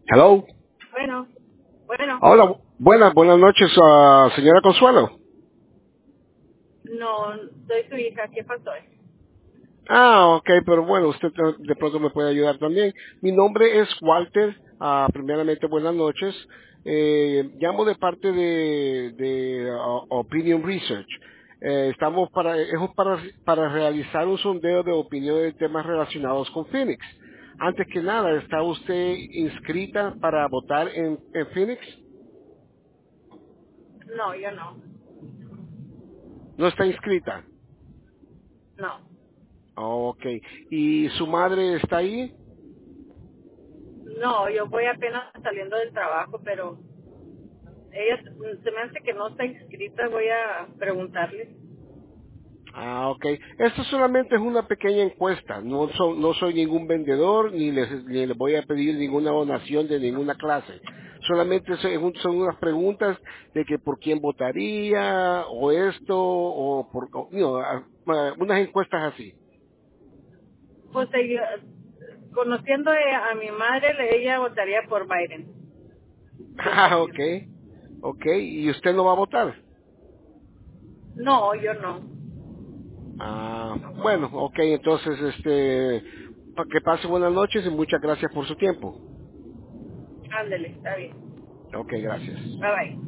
Hello. Bueno, bueno, Hola, buenas noches, señora Consuelo. no, soy su hija, ¿qué pasó? Ok, pero bueno, usted de pronto me puede ayudar también. Mi nombre es Walter. Primeramente, buenas noches. Llamo de parte de Opinion Research. Estamos para realizar un sondeo de opinión de temas relacionados con Phoenix. Antes que nada, ¿está usted inscrita para votar en Phoenix? No, yo no, ¿No está inscrita? no, Ok. ¿Y su madre está ahí? no, yo voy apenas saliendo del trabajo, pero ella se me hace que no está inscrita, voy a preguntarle. Ok. Esto solamente es una pequeña encuesta. No soy ningún vendedor ni les voy a pedir ninguna donación de ninguna clase. Solamente son unas preguntas de que por quién votaría o esto o por unas encuestas así. Pues ella, conociendo a mi madre, ella votaría por Biden, Ok. 100%. Ok. ¿Y usted no va a votar? No, yo no. Bueno, ok. Entonces, que pase buenas noches y muchas gracias por su tiempo. Ándele, está bien. Ok, gracias. Bye bye.